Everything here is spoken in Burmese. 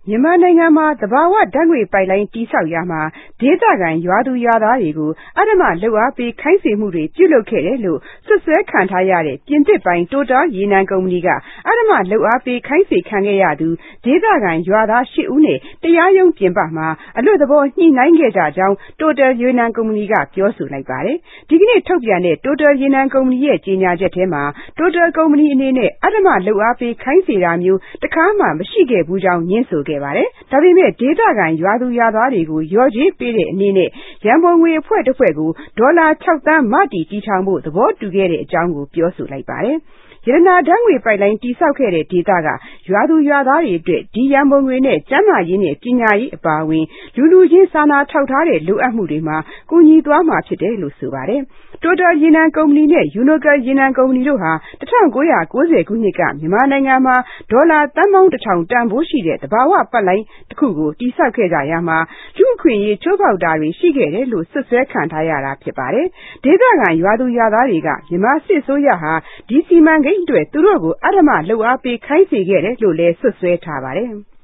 မြန်မာနိုင်ငံမှာသဘာဝဓာတ်ငွေ့ပိုက်လိုင်းတည်ဆောက်ရာမှာဒေသခံရွာသူရွာသားတွေကိုအဓမ္မလုပ်အားပေးခိုင်းစေမှုတွေပြုလုပ်ခဲ့တယ်လို့စွပ်စွဲခံထားရတဲ့ပြင်သစ်ပိုင်တိုတာရေနံကုမ္ပဏီကအဓမ္မလုပ်အားပေးခိုင်းစေခံခဲ့ရသူဒေသခံရွာသား8ဦးနဲ့တရားရုံးပြင်ပမှာအလွတ်သဘောညှိနှိုင်းခဲ့ကြကြောင်းတိုတယ်ရေနံကုမ္ပဏီကပြောဆိုလိုက်ပါတယ်။ဒီကနေ့ထုတ်ပြန်တဲ့တိုတယ်ရေနံကုမ္ပဏီရဲ့ကြေညာချက်ထဲမှာတိုတယ်ကုမ္ပဏီအနေနဲ့အဓမ္မလုပ်အားပေးခိုင်းစေတာမျိုးတစ်ခါမှမရှိခဲ့ဘူးကြောင်းညွှန်းဆိုခဲ့ပါတယ်။ဒါပေမဲ့ဒေသခံရွာသူရွာသားတွေကိုလျော်ကြေးပေးတဲ့အနေနဲ့ရန်ပုံငွေအဖွဲ့တစ်ဖွဲ့ကိုဒေါ်လာ6သန်းမတည်တည်ထောင်ဖို့သဘောတူခဲ့တဲ့အကြောင်းကိုပြောဆိုလိုက်ပါတယ်။ရတနာဓာတ်ငွေပိုက်လိုင်းတိစောက်ခဲ့တဲ့ဒေသကရွာသူရွာသားတွေအတွက်ဒီရန်ပုံငွေနဲ့ကျန်းမာရေးနဲ့ပညာရေးအပါအဝင်လူချင်းစာနာထောက်ထားတဲ့လိုအပ်မှုတွေမှာကူညီသွားမှာဖြစ်တယ်လို့ဆိုပါတယ်။တိုတယ်ရေနံကုမ္ပဏီနဲ့ယူနိုကယ်ရေနံကုမ္ပဏီတို့ဟာ1990ခုနှစ်ကမြန်မာနိုင်ငံမှာဒေါ်လာသန်းပေါင်း1000တန်ဖိုးရှိတဲ့သဘာဝပတ်လိုင်းတစ်ခုကိုတိစောက်ခဲ့ကြရမှာလူအခွင့်အရေးချိုးဖောက်တာတွေရှိခဲ့တယ်လို့ဆွဆွဲခံထားရတာဖြစ်ပါတယ်။ဒေသခံရွာသူရွာသားတွေကမြန်မာစစ်ဆိုးရဟာဒီစီမံကိန်းအတွက်သူတို့ကိုအဓမ္မလုပ်အားပေးခိုင်းစေခဲ့တယ်လို့လည်းဆွဆွဲထားပါတယ်။